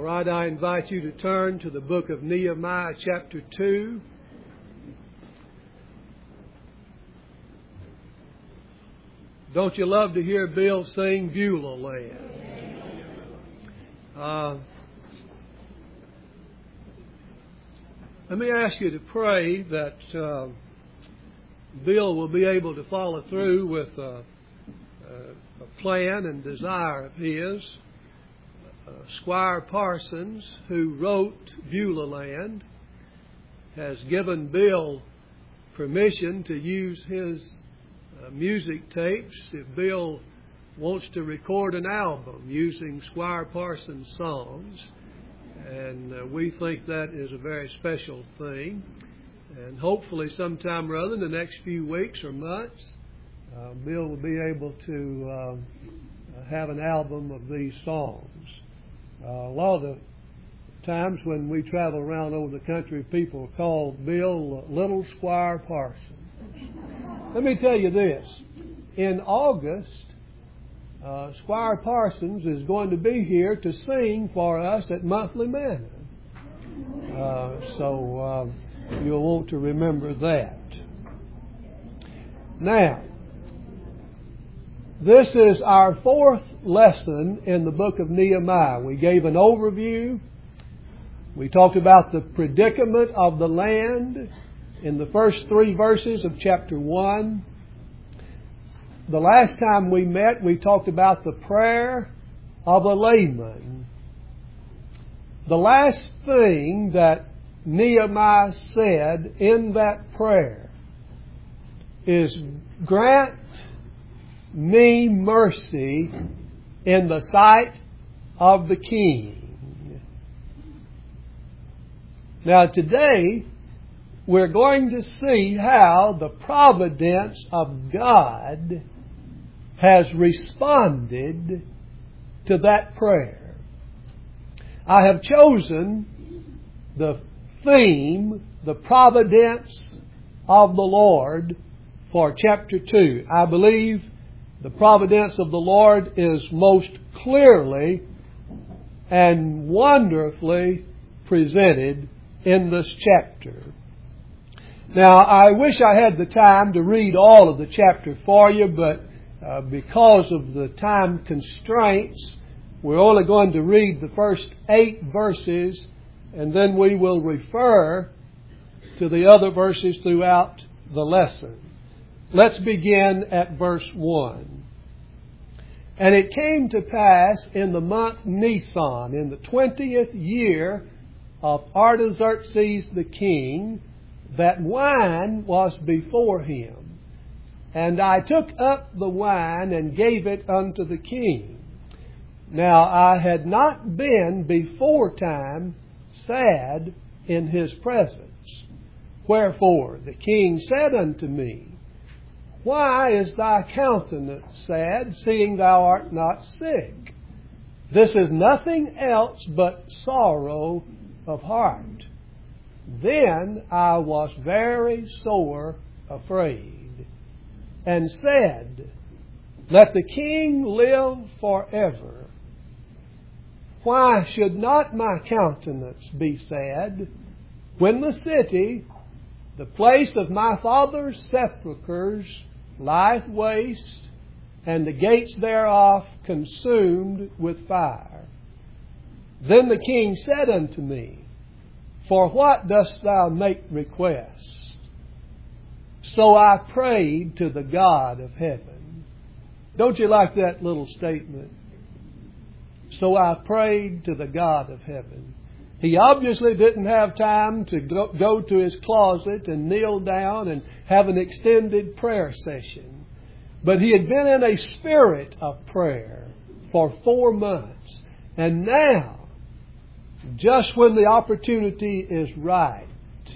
right, I invite you to turn to the book of Nehemiah chapter 2. Don't you love to hear Bill sing Beulah Land? Let me ask you to pray that Bill will be able to follow through with a plan and desire of his. Squire Parsons, who wrote Beulah Land, has given Bill permission to use his music tapes if Bill wants to record an album using Squire Parsons songs. And we think that is a very special thing. And hopefully sometime or other in the next few weeks or months, Bill will be able to have an album of these songs. A lot of the times when we travel around over the country, people call Bill Little Squire Parsons. Let me tell you this. In August, Squire Parsons is going to be here to sing for us at Monthly Manna. So you'll want to remember that. Now, this is our fourth lesson in the book of Nehemiah. We gave an overview. We talked about the predicament of the land in the first 3 verses of chapter 1. The last time we met, we talked about the prayer of a layman. The last thing that Nehemiah said in that prayer is, "Grant me mercy in the sight of the king." Now today, we're going to see how the providence of God has responded to that prayer. I have chosen the theme, the providence of the Lord, for chapter 2. I believe the providence of the Lord is most clearly and wonderfully presented in this chapter. Now, I wish I had the time to read all of the chapter for you, but because of the time constraints, we're only going to read the first 8 verses, and then we will refer to the other verses throughout the lesson. Let's begin at verse 1. "And it came to pass in the month Nisan, in the 20th year of Artaxerxes the king, that wine was before him. And I took up the wine and gave it unto the king. Now I had not been beforetime sad in his presence. Wherefore the king said unto me, Why is thy countenance sad, seeing thou art not sick? This is nothing else but sorrow of heart. Then I was very sore afraid, and said, Let the king live forever. Why should not my countenance be sad, when the city, the place of my father's sepulchres, lieth waste, and the gates thereof consumed with fire? Then the king said unto me, For what dost thou make request? So I prayed to the God of heaven. Don't you like that little statement? So I prayed to the God of heaven. He obviously didn't have time to go to his closet and kneel down and have an extended prayer session. But he had been in a spirit of prayer for 4 months. And now, just when the opportunity is right,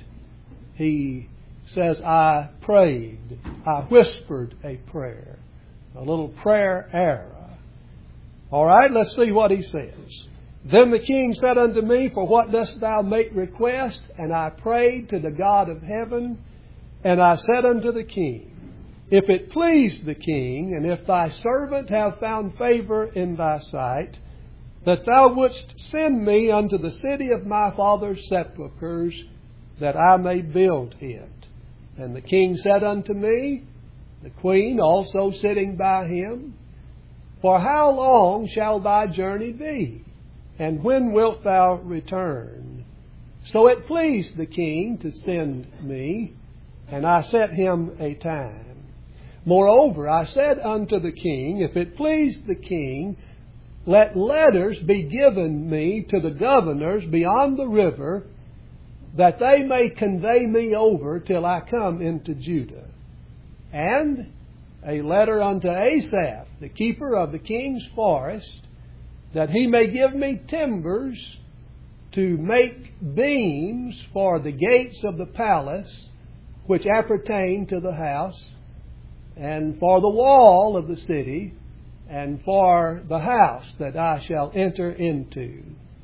he says, I prayed. I whispered a prayer. A little prayer error. All right, let's see what he says. Then the king said unto me, For what dost thou make request? And I prayed to the God of heaven. And I said unto the king, If it please the king, and if thy servant have found favor in thy sight, that thou wouldst send me unto the city of my father's sepulchres, that I may build it. And the king said unto me, the queen also sitting by him, For how long shall thy journey be? And when wilt thou return? So it pleased the king to send me, and I set him a time. Moreover, I said unto the king, If it please the king, let letters be given me to the governors beyond the river, that they may convey me over till I come into Judah. And a letter unto Asaph, the keeper of the king's forest, that he may give me timbers to make beams for the gates of the palace, which appertain to the house, and for the wall of the city, and for the house that I shall enter into.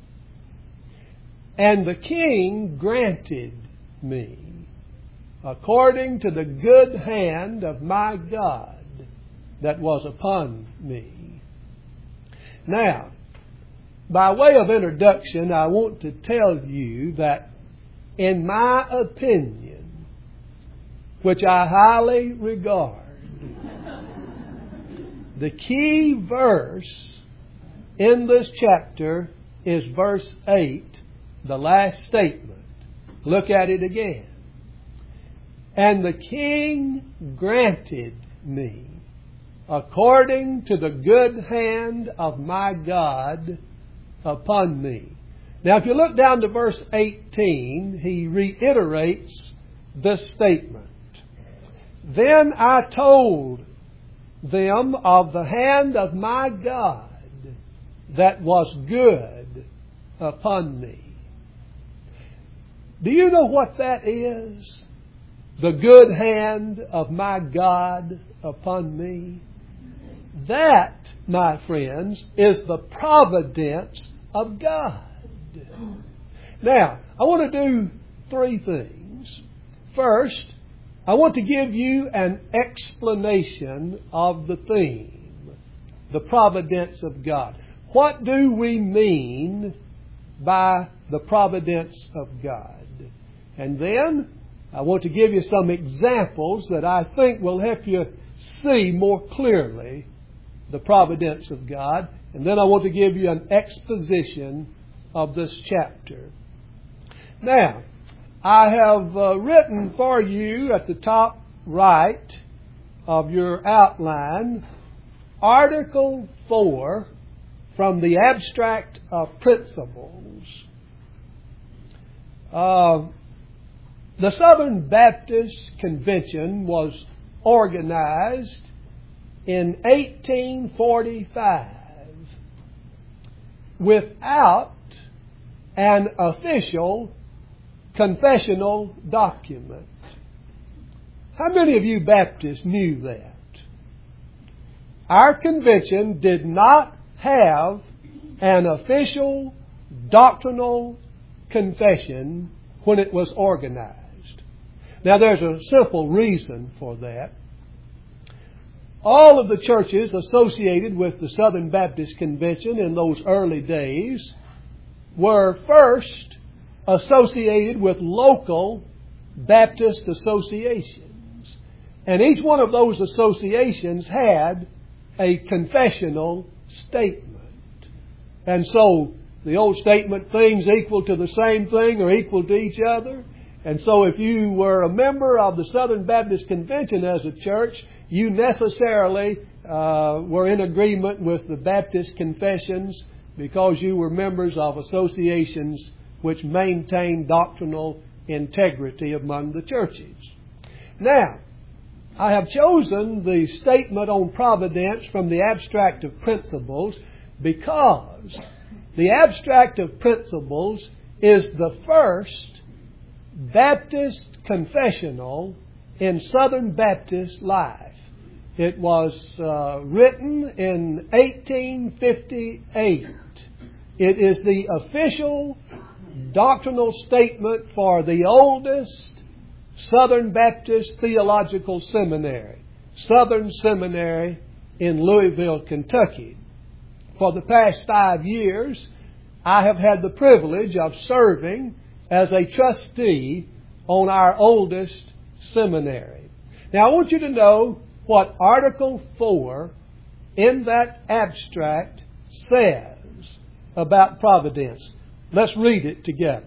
And the king granted me, according to the good hand of my God that was upon me. Now, by way of introduction, I want to tell you that in my opinion, which I highly regard, the key verse in this chapter is verse 8, the last statement. Look at it again. And the king granted me, according to the good hand of my God upon me. Now, if you look down to verse 18, he reiterates this statement. Then I told them of the hand of my God that was good upon me. Do you know what that is? The good hand of my God upon me. That, my friends, is the providence of God. Now, I want to do three things. First, I want to give you an explanation of the theme, the providence of God. What do we mean by the providence of God? And then I want to give you some examples that I think will help you see more clearly the providence of God. And then I want to give you an exposition of this chapter. Now, I have written for you at the top right of your outline Article 4 from the Abstract of Principles. The Southern Baptist Convention was organized in 1845 without an official confessional document. How many of you Baptists knew that? Our convention did not have an official doctrinal confession when it was organized. Now, there's a simple reason for that. All of the churches associated with the Southern Baptist Convention in those early days were first associated with local Baptist associations. And each one of those associations had a confessional statement. And so the old statement, things equal to the same thing are equal to each other. And so if you were a member of the Southern Baptist Convention as a church, you necessarily were in agreement with the Baptist confessions because you were members of associations which maintained doctrinal integrity among the churches. Now, I have chosen the statement on providence from the Abstract of Principles because the Abstract of Principles is the first Baptist confessional in Southern Baptist life. It was written in 1858. It is the official doctrinal statement for the oldest Southern Baptist Theological Seminary, Southern Seminary in Louisville, Kentucky. for the past 5 years, I have had the privilege of serving as a trustee on our oldest seminary. Now, I want you to know what Article 4 in that abstract says about providence. Let's read it together.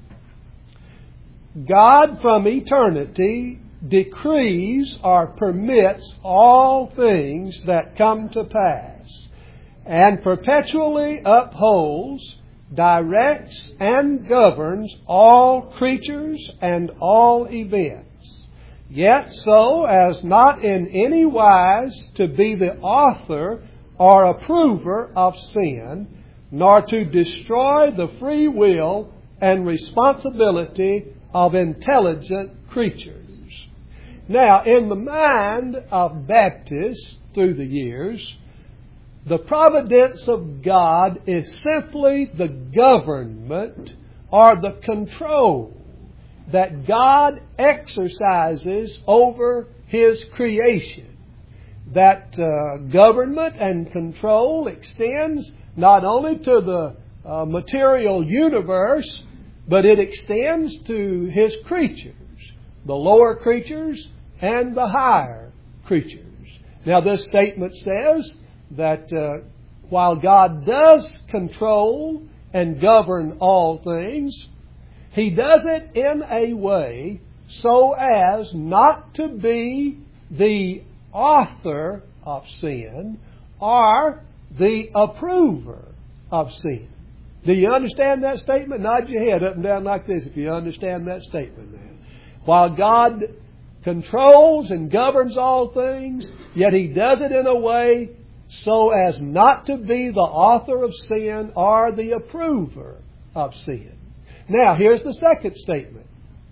God from eternity decrees or permits all things that come to pass, and perpetually upholds, directs, and governs all creatures and all events, yet so as not in any wise to be the author or approver of sin, nor to destroy the free will and responsibility of intelligent creatures. Now, in the mind of Baptists through the years, the providence of God is simply the government or the control that God exercises over His creation. That government and control extends not only to the material universe, but it extends to His creatures, the lower creatures and the higher creatures. Now, this statement says that while God does control and govern all things, He does it in a way so as not to be the author of sin or the approver of sin. Do you understand that statement? Nod your head up and down like this if you understand that statement now. While God controls and governs all things, yet He does it in a way so as not to be the author of sin or the approver of sin. Now, here's the second statement.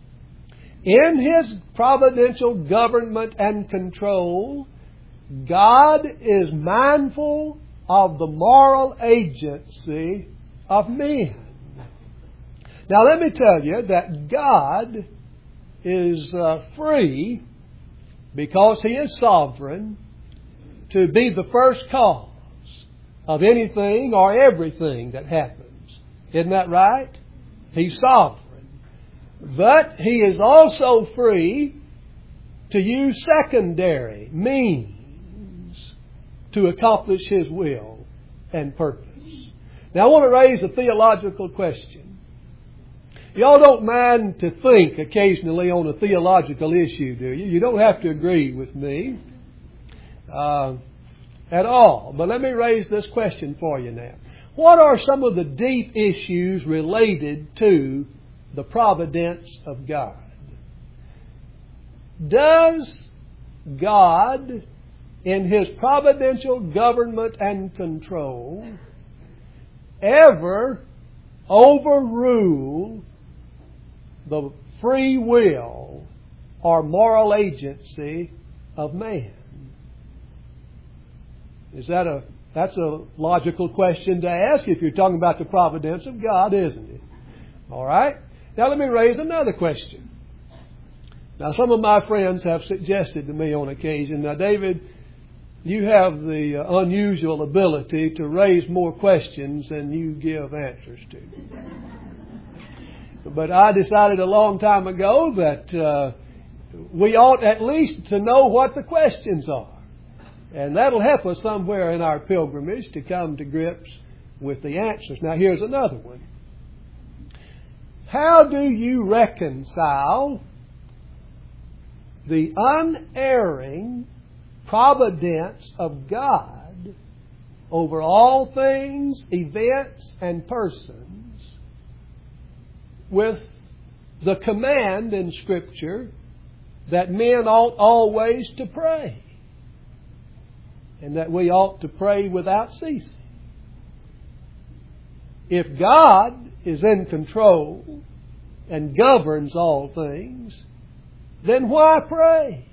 In His providential government and control, God is mindful of the moral agency of men. Now, let me tell you that God is free, because He is sovereign, to be the first cause of anything or everything that happens. Isn't that right? He's sovereign. But He is also free to use secondary means to accomplish His will and purpose. Now, I want to raise a theological question. Y'all don't mind to think occasionally on a theological issue, do you? You don't have to agree with me at all. But let me raise this question for you now. What are some of the deep issues related to the providence of God? Does God, in His providential government and control, ever overrule the free will or moral agency of man? That's a logical question to ask if you're talking about the providence of God, isn't it? All right. Now let me raise another question. Now, some of my friends have suggested to me on occasion, now, David, you have the unusual ability to raise more questions than you give answers to. But I decided a long time ago that we ought at least to know what the questions are. And that'll help us somewhere in our pilgrimage to come to grips with the answers. Now, here's another one. How do you reconcile the unerring providence of God over all things, events, and persons with the command in Scripture that men ought always to pray, and that we ought to pray without ceasing? If God is in control and governs all things, then why pray?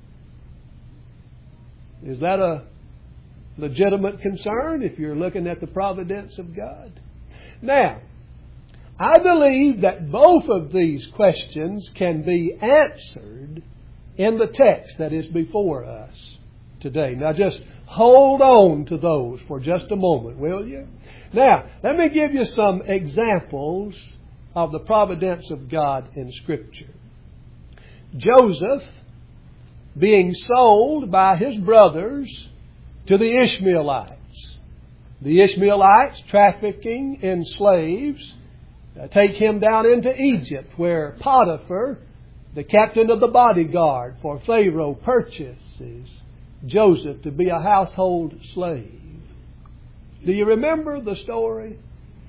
Is that a legitimate concern if you're looking at the providence of God? Now, I believe that both of these questions can be answered in the text that is before us. today. Now just hold on to those for just a moment, will you? Now, let me give you some examples of the providence of God in Scripture. Joseph being sold by his brothers to the Ishmaelites. The Ishmaelites, trafficking in slaves, take him down into Egypt, where Potiphar, the captain of the bodyguard for Pharaoh, purchases Joseph to be a household slave. Do you remember the story?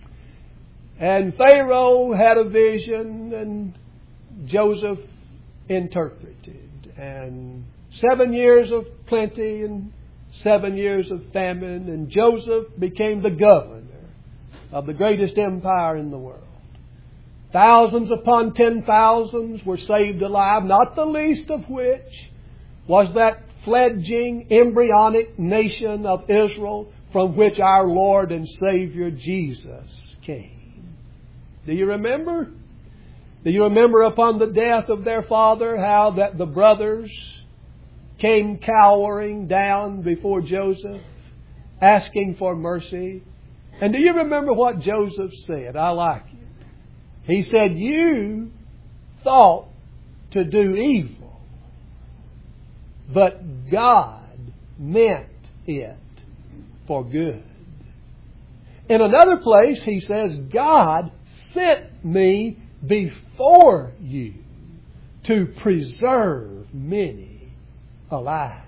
And Pharaoh had a vision, and Joseph interpreted. And 7 years of plenty and 7 years of famine, and Joseph became the governor of the greatest empire in the world. Thousands upon 10,000s were saved alive, not the least of which was that fledgling embryonic nation of Israel from which our Lord and Savior Jesus came. Do you remember? Do you remember upon the death of their father how that the brothers came cowering down before Joseph, asking for mercy? And do you remember what Joseph said? I like it. He said, "You thought to do evil, but God meant it for good." In another place, he says, "God sent me before you to preserve many alive."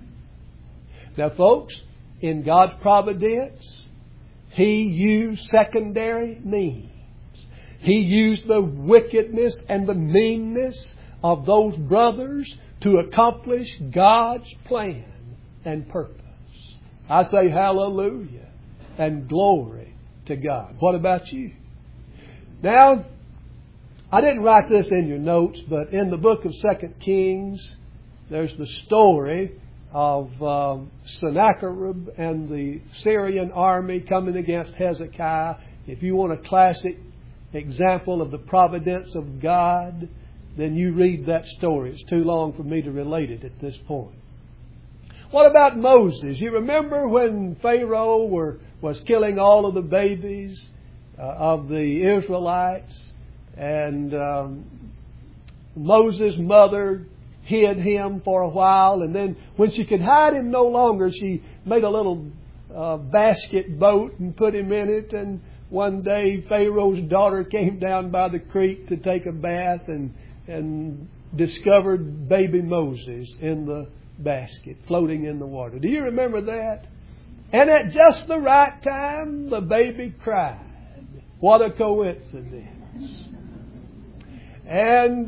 Now, folks, in God's providence, He used secondary means. He used the wickedness and the meanness of those brothers to accomplish God's plan and purpose. I say hallelujah and glory to God. What about you? Now, I didn't write this in your notes, but in the book of 2 Kings, there's the story of Sennacherib and the Syrian army coming against Hezekiah. If you want a classic example of the providence of God, then you read that story. It's too long for me to relate it at this point. What about Moses? You remember when Pharaoh was killing all of the babies of the Israelites, and Moses' mother hid him for a while, and then when she could hide him no longer, she made a little basket boat and put him in it. And one day Pharaoh's daughter came down by the creek to take a bath and discovered baby Moses in the basket floating in the water. Do you remember that? And at just the right time, the baby cried. What a coincidence. And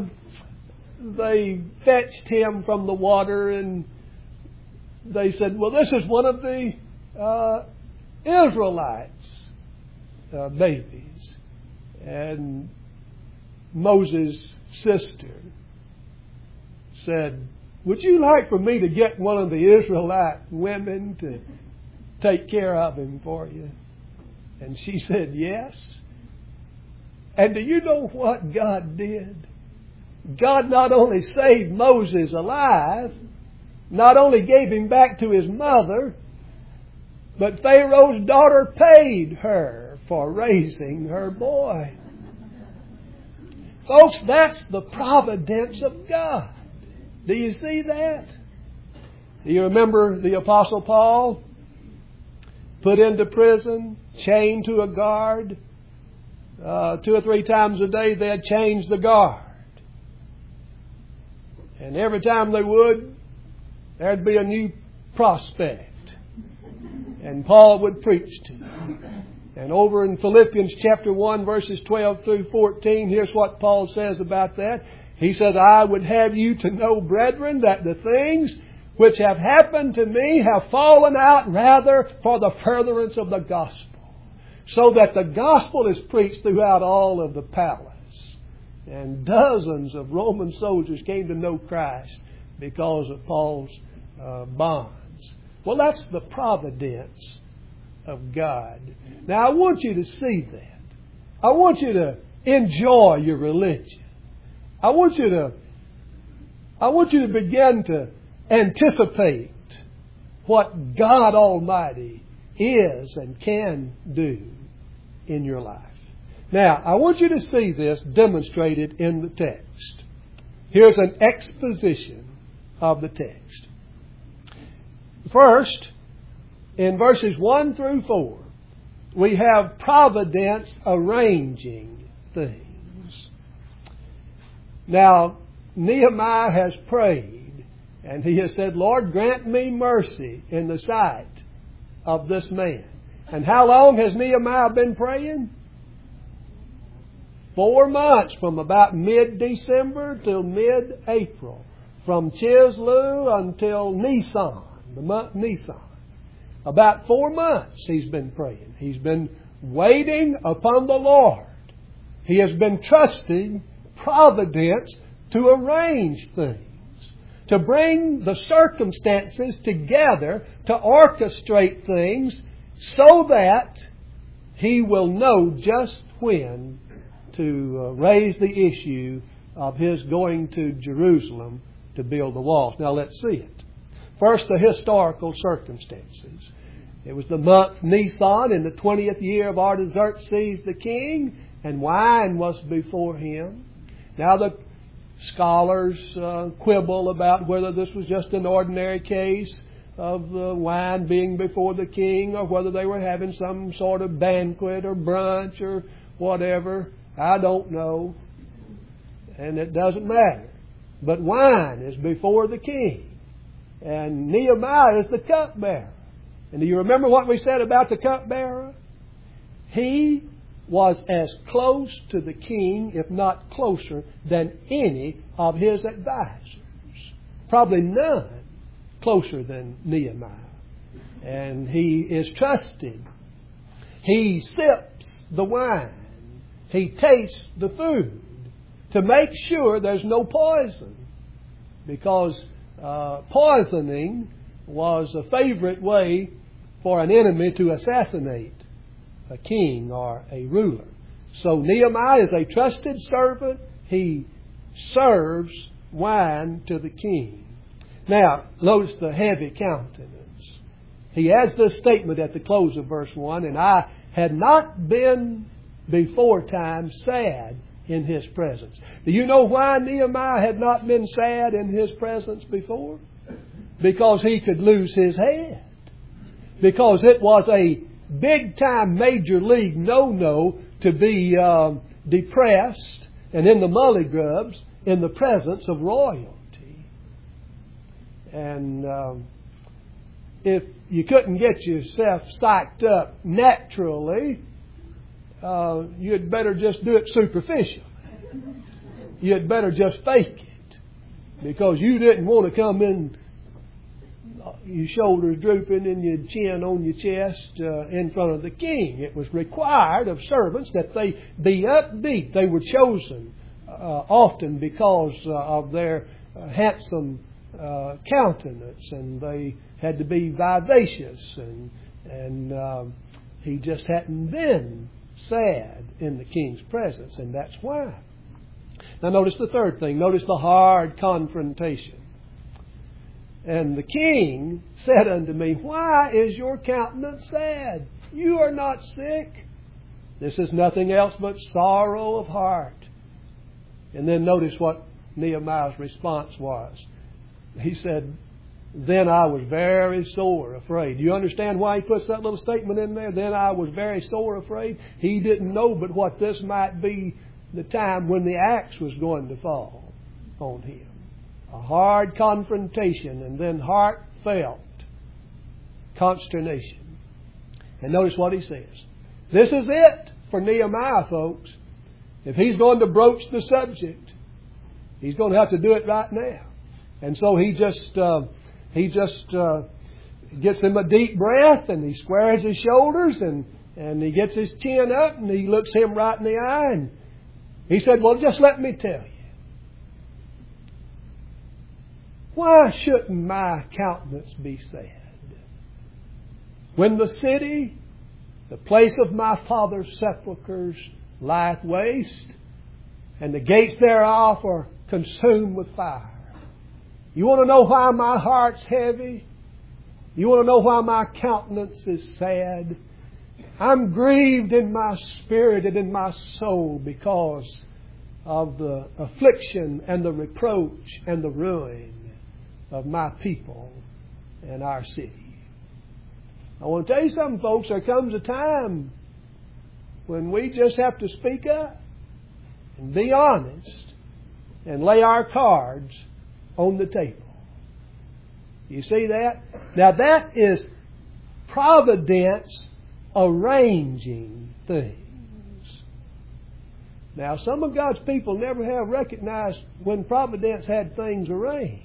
they fetched him from the water, and they said, "Well, this is one of the Israelites' babies." And Moses' sister said, "Would you like for me to get one of the Israelite women to take care of him for you?" And she said, "Yes." And do you know what God did? God not only saved Moses alive, not only gave him back to his mother, but Pharaoh's daughter paid her for raising her boy. Folks, that's the providence of God. Do you see that? Do you remember the Apostle Paul? Put into prison, chained to a guard. 2 or 3 times a day they'd change the guard. And every time they would, there'd be a new prospect. And Paul would preach to them. And over in Philippians chapter 1, verses 12 through 14, here's what Paul says about that. He said, "I would have you to know, brethren, that the things which have happened to me have fallen out rather for the furtherance of the gospel, so that the gospel is preached throughout all of the palace." And dozens of Roman soldiers came to know Christ because of Paul's bonds. Well, that's the providence of God. Now, I want you to see that. I want you to enjoy your religion. I want you to begin to anticipate what God Almighty is and can do in your life. Now, I want you to see this demonstrated in the text. Here's an exposition of the text. First, in verses 1 through 4, we have providence arranging things. Now, Nehemiah has prayed, and he has said, Lord, grant me mercy in the sight of this man. And how long has Nehemiah been praying? 4 months, from about mid-December till mid-April. From Chislev until Nisan, the month Nisan. About 4 months he's been praying. He's been waiting upon the Lord. He has been trusting providence to arrange things, to bring the circumstances together, to orchestrate things so that he will know just when to raise the issue of his going to Jerusalem to build the walls. Now let's see it. First, the historical circumstances. It was the month Nisan in the 20th year of Artaxerxes the king, and wine was before him. Now the scholars quibble about whether this was just an ordinary case of the wine being before the king, or whether they were having some sort of banquet or brunch or whatever. I don't know, and it doesn't matter. But wine is before the king, and Nehemiah is the cupbearer. And do you remember what we said about the cupbearer? He was as close to the king, if not closer, than any of his advisors. Probably none closer than Nehemiah. And he is trusted. He sips the wine. He tastes the food to make sure there's no poison. Because poisoning was a favorite way for an enemy to assassinate a king or a ruler. So Nehemiah is a trusted servant. He serves wine to the king. Now, notice the heavy countenance. He has this statement at the close of verse 1, and I had not been before time sad in his presence. Do you know why Nehemiah had not been sad in his presence before? Because he could lose his head. Because it was a big-time major league no-no to be depressed and in the mullygrubs in the presence of royalty. And if you couldn't get yourself psyched up naturally, you'd better just do it superficially. You'd better just fake it. Because you didn't want to come in your shoulders drooping and your chin on your chest in front of the king. It was required of servants that they be upbeat. They were chosen often because of their handsome countenance, and they had to be vivacious, and he just hadn't been sad in the king's presence, and that's why. Now notice the third thing. Notice the hard confrontation. And the king said unto me, Why is your countenance sad? You are not sick. This is nothing else but sorrow of heart. And then notice what Nehemiah's response was. He said, Then I was very sore afraid. Do you understand why he puts that little statement in there? Then I was very sore afraid. He didn't know but what this might be the time when the axe was going to fall on him. A hard confrontation, and then heartfelt consternation. And notice what he says. This is it for Nehemiah, folks. If he's going to broach the subject, he's going to have to do it right now. And so he just gets him a deep breath, and he squares his shoulders, and he gets his chin up, and he looks him right in the eye, and he said, Well, just let me tell you. Why shouldn't my countenance be sad? When the city, the place of my father's sepulchres, lieth waste, and the gates thereof are consumed with fire. You want to know why my heart's heavy? You want to know why my countenance is sad? I'm grieved in my spirit and in my soul because of the affliction and the reproach and the ruin of my people and our city. I want to tell you something, folks. There comes a time when we just have to speak up and be honest and lay our cards on the table. You see that? Now that is providence arranging things. Now, some of God's people never have recognized when providence had things arranged.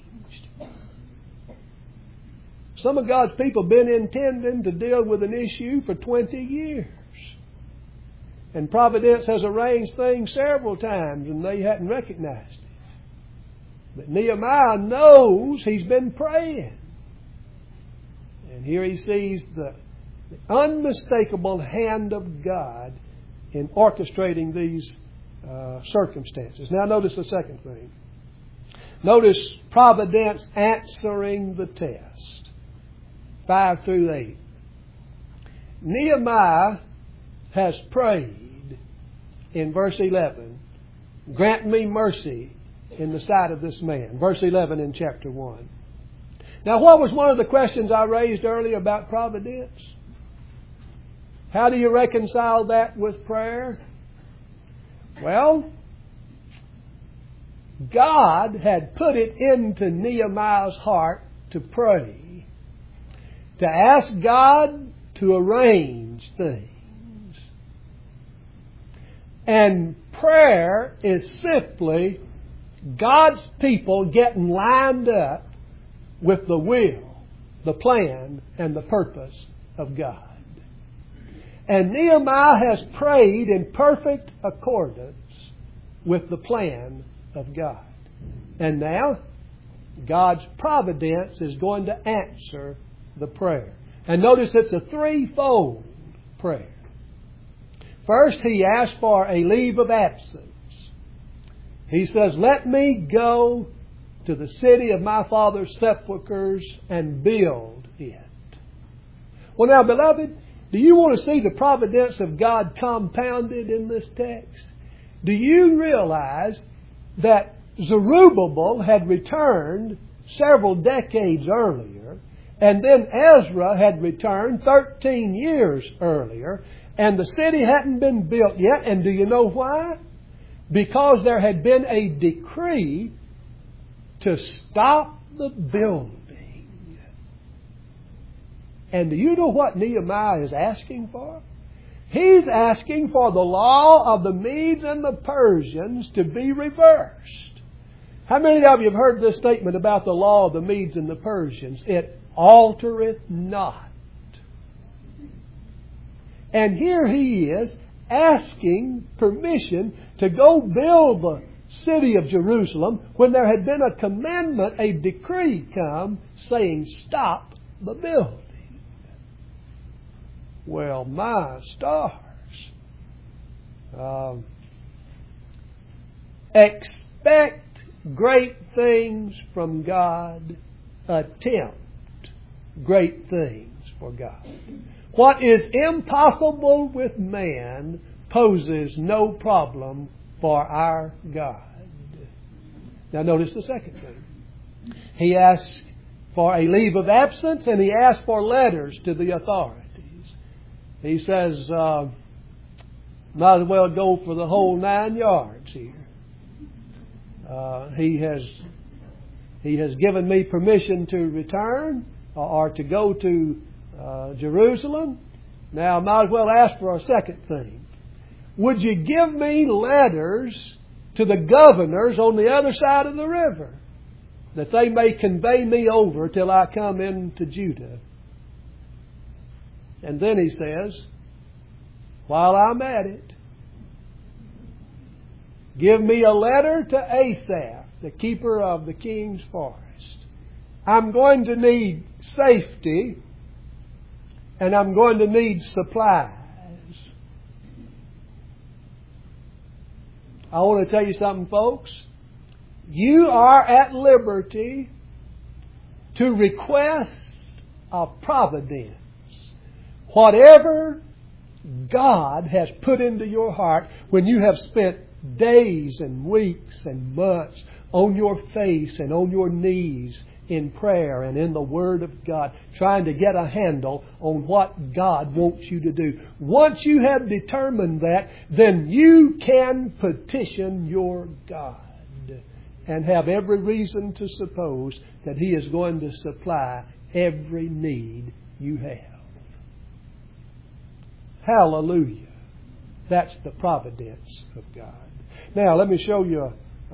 Some of God's people have been intending to deal with an issue for 20 years. And providence has arranged things several times and they hadn't recognized it. But Nehemiah knows he's been praying. And here he sees the unmistakable hand of God in orchestrating these circumstances. Now notice the second thing. Notice providence answering the test. 5 through 8. Nehemiah has prayed in verse 11, grant me mercy in the sight of this man. Verse 11 in chapter 1. Now what was one of the questions I raised earlier about providence? How do you reconcile that with prayer? Well, God had put it into Nehemiah's heart to pray, to ask God to arrange things. And prayer is simply God's people getting lined up with the will, the plan, and the purpose of God. And Nehemiah has prayed in perfect accordance with the plan of God. And now, God's providence is going to answer the prayer. And notice it's a threefold prayer. First, he asked for a leave of absence. He says, let me go to the city of my father's sepulchres and build it. Well now, beloved, do you want to see the providence of God compounded in this text? Do you realize that Zerubbabel had returned several decades earlier, and then Ezra had returned 13 years earlier, and the city hadn't been built yet? And do you know why? Because there had been a decree to stop the building. And do you know what Nehemiah is asking for? He's asking for the law of the Medes and the Persians to be reversed. How many of you have heard this statement about the law of the Medes and the Persians? It altereth not. And here he is asking permission to go build the city of Jerusalem when there had been a commandment, a decree come saying stop the building. Well, my stars. Expect great things from God. Attempt great things for God. What is impossible with man poses no problem for our God. Now notice the second thing. He asked for a leave of absence and he asked for letters to the authorities. He says, might as well go for the whole 9 yards here. He has given me permission to return or to go to Jerusalem. Now I might as well ask for a second thing. Would you give me letters to the governors on the other side of the river, that they may convey me over till I come into Judah? And then he says, while I'm at it, give me a letter to Asaph, the keeper of the king's forest. I'm going to need safety and I'm going to need supplies. I want to tell you something, folks. You are at liberty to request of providence. Whatever God has put into your heart when you have spent days and weeks and months on your face and on your knees in prayer and in the Word of God, trying to get a handle on what God wants you to do. Once you have determined that, then you can petition your God and have every reason to suppose that He is going to supply every need you have. Hallelujah. That's the providence of God. Now, let me show you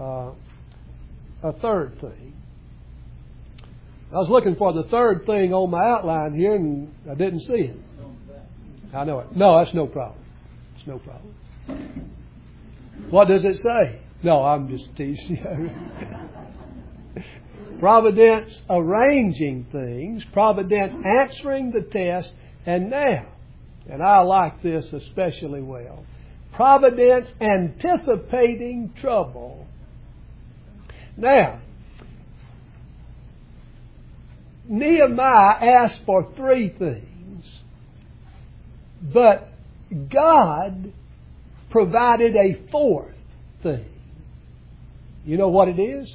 a third thing. I was looking for the third thing on my outline here, and I didn't see it. I know it. No, that's no problem. It's no problem. What does it say? No, I'm just teasing you. Providence arranging things, providence answering the test, and now, and I like this especially well, providence anticipating trouble. Now, Nehemiah asked for three things, but God provided a fourth thing. You know what it is?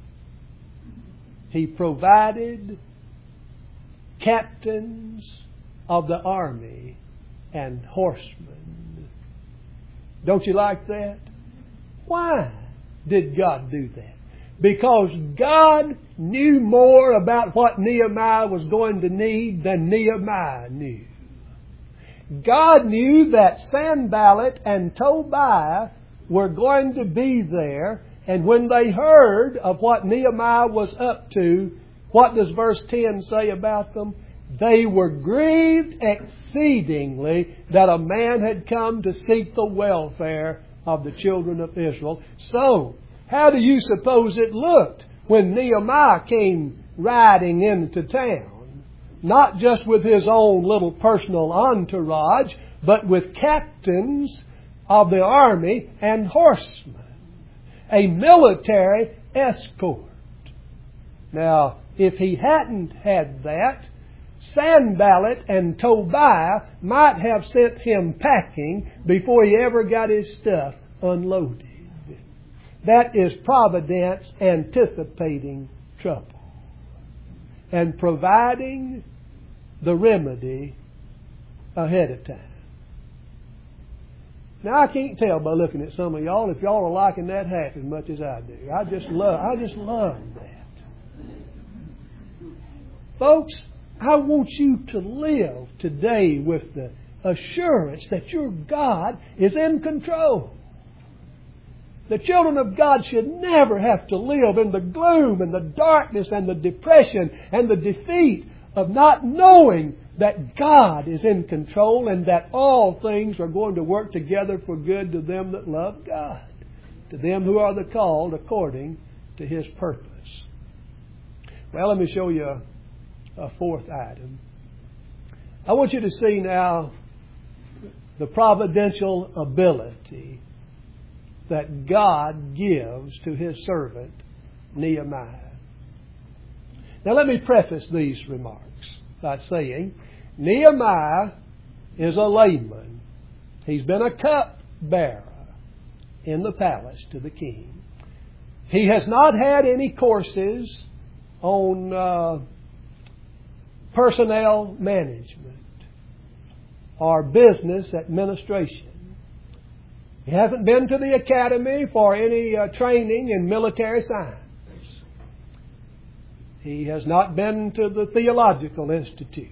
He provided captains of the army and horsemen. Don't you like that? Why did God do that? Because God knew more about what Nehemiah was going to need than Nehemiah knew. God knew that Sanballat and Tobiah were going to be there, and when they heard of what Nehemiah was up to, what does verse 10 say about them? They were grieved exceedingly that a man had come to seek the welfare of the children of Israel. So, how do you suppose it looked when Nehemiah came riding into town? Not just with his own little personal entourage, but with captains of the army and horsemen. A military escort. Now, if he hadn't had that, Sanballat and Tobiah might have sent him packing before he ever got his stuff unloaded. That is providence anticipating trouble and providing the remedy ahead of time. Now, I can't tell by looking at some of y'all if y'all are liking that half as much as I do. I just love that. Folks, I want you to live today with the assurance that your God is in control. The children of God should never have to live in the gloom and the darkness and the depression and the defeat of not knowing that God is in control and that all things are going to work together for good to them that love God, to them who are the called according to His purpose. Well, let me show you a fourth item. I want you to see now the providential ability that God gives to His servant Nehemiah. Now let me preface these remarks by saying Nehemiah is a layman. He's been a cupbearer in the palace to the king. He has not had any courses on personnel management or business administration. He hasn't been to the academy for any training in military science. He has not been to the Theological Institute.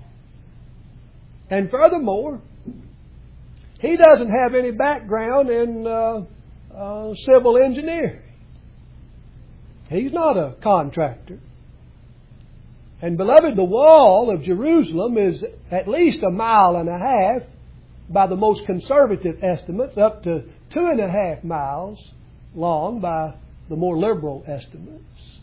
And furthermore, he doesn't have any background in civil engineering. He's not a contractor. And beloved, the wall of Jerusalem is at least 1.5 miles, by the most conservative estimates, up to 2.5 miles long by the more liberal estimates.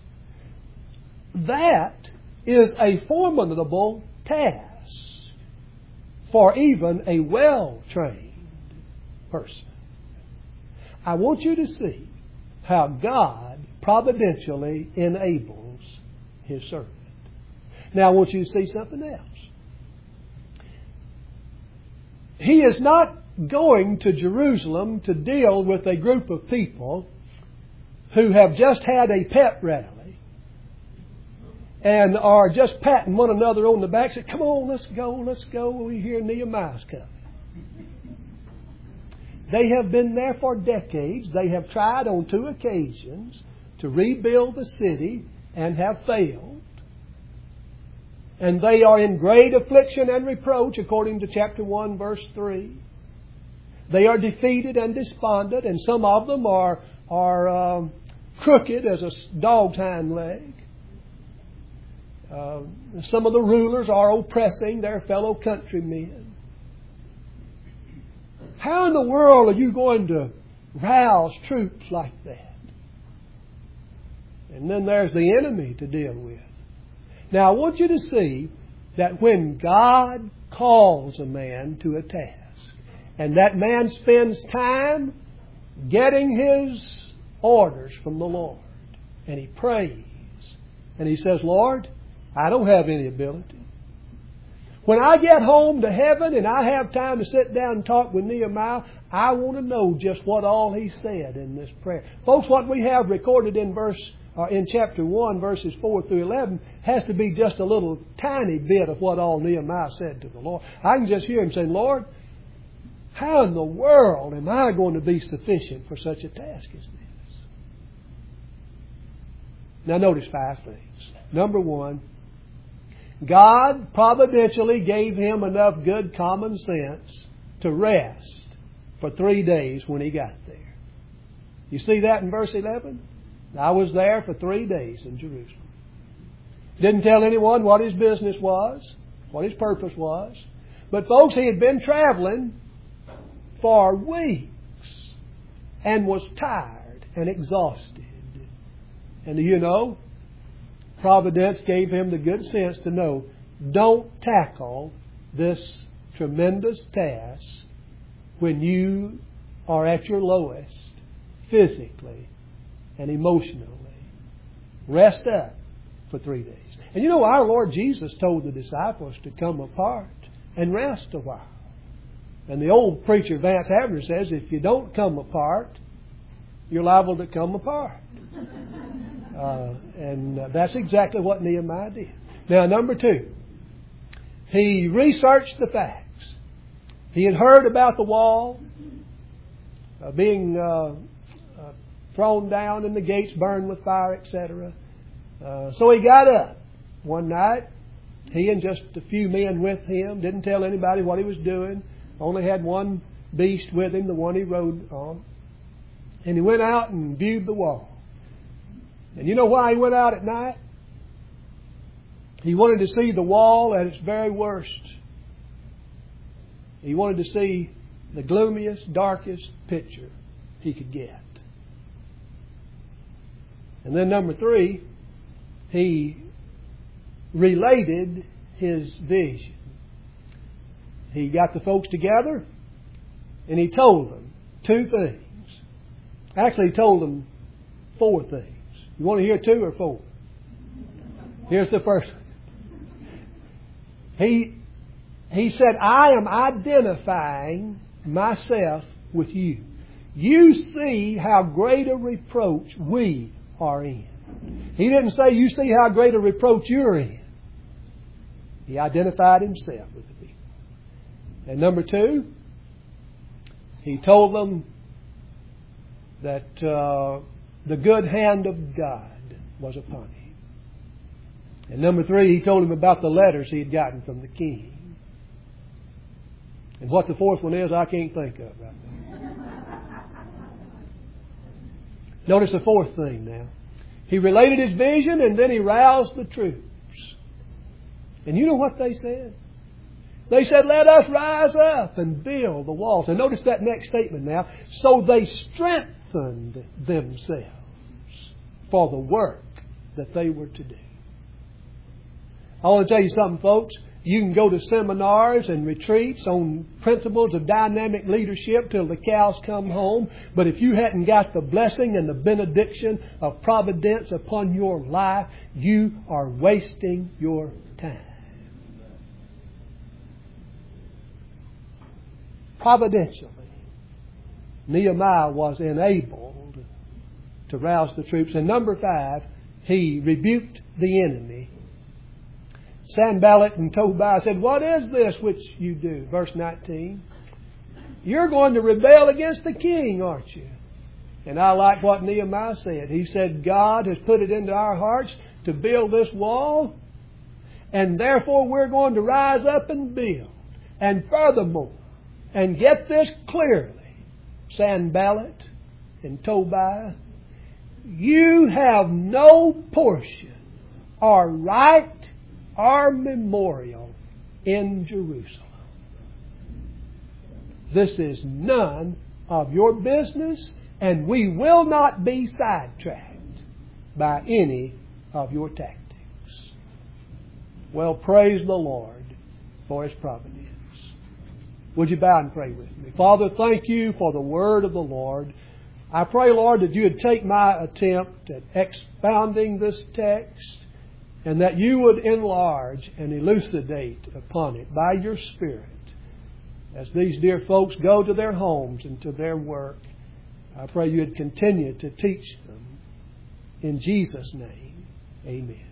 That is a formidable task for even a well-trained person. I want you to see how God providentially enables His servant. Now I want you to see something else. He is not going to Jerusalem to deal with a group of people who have just had a pep rally and are just patting one another on the back, saying, "Come on, let's go. We hear Nehemiah's coming." They have been there for decades. They have tried on 2 occasions to rebuild the city and have failed. And they are in great affliction and reproach, according to chapter 1, verse 3. They are defeated and despondent, and some of them are crooked as a dog's hind leg. Some of the rulers are oppressing their fellow countrymen. How in the world are you going to rouse troops like that? And then there's the enemy to deal with. Now I want you to see that when God calls a man to a task, and that man spends time getting his orders from the Lord, and he prays, and he says, "Lord, I don't have any ability. When I get home to heaven and I have time to sit down and talk with Nehemiah, I want to know just what all he said in this prayer." Folks, what we have recorded in chapter 1, verses 4 through 11, has to be just a little tiny bit of what all Nehemiah said to the Lord. I can just hear him saying, "Lord, how in the world am I going to be sufficient for such a task as this?" Now notice 5 things. Number 1, God providentially gave him enough good common sense to rest for 3 days when he got there. You see that in verse 11? I was there for 3 days in Jerusalem. Didn't tell anyone what his business was, what his purpose was. But folks, he had been traveling for weeks and was tired and exhausted. And you know, Providence gave him the good sense to know, don't tackle this tremendous task when you are at your lowest physically and emotionally. Rest up for 3 days. And you know, our Lord Jesus told the disciples to come apart and rest a while. And the old preacher Vance Havner says, if you don't come apart, you're liable to come apart. And that's exactly what Nehemiah did. Now, number 2, he researched the facts. He had heard about the wall being thrown down and the gates burned with fire, etc. So he got up one night. He and just a few men with him, didn't tell anybody what he was doing. Only had one beast with him, the one he rode on. And he went out and viewed the wall. And you know why he went out at night? He wanted to see the wall at its very worst. He wanted to see the gloomiest, darkest picture he could get. And then number 3, he related his vision. He got the folks together and he told them 2 things. Actually, he told them 4 things. You want to hear 2 or 4? Here's the first one. He said, "I am identifying myself with you. You see how great a reproach we are in." He didn't say, "You see how great a reproach you're in." He identified himself with the people. And number 2, he told them that the good hand of God was upon him. And number 3, he told him about the letters he had gotten from the king. And what the 4th one is, I can't think of right now. Notice the 4th thing now. He related his vision and then he roused the troops. And you know what they said? They said, "Let us rise up and build the walls." And notice that next statement now. So they strengthened themselves for the work that they were to do. I want to tell you something, folks. You can go to seminars and retreats on principles of dynamic leadership till the cows come home. But if you hadn't got the blessing and the benediction of providence upon your life, you are wasting your time. Providentially, Nehemiah was enabled to rouse the troops. And number 5, he rebuked the enemy. Sanballat and Tobiah said, "What is this which you do?" Verse 19. "You're going to rebel against the king, aren't you?" And I like what Nehemiah said. He said, "God has put it into our hearts to build this wall, and therefore we're going to rise up and build. And furthermore, and get this clearly, Sanballat and Tobiah, you have no portion or right or memorial in Jerusalem. This is none of your business, and we will not be sidetracked by any of your tactics." Well, praise the Lord for His providence. Would you bow and pray with me? Father, thank you for the word of the Lord. I pray, Lord, that you would take my attempt at expounding this text, and that you would enlarge and elucidate upon it by your Spirit as these dear folks go to their homes and to their work. I pray you would continue to teach them. In Jesus' name, amen.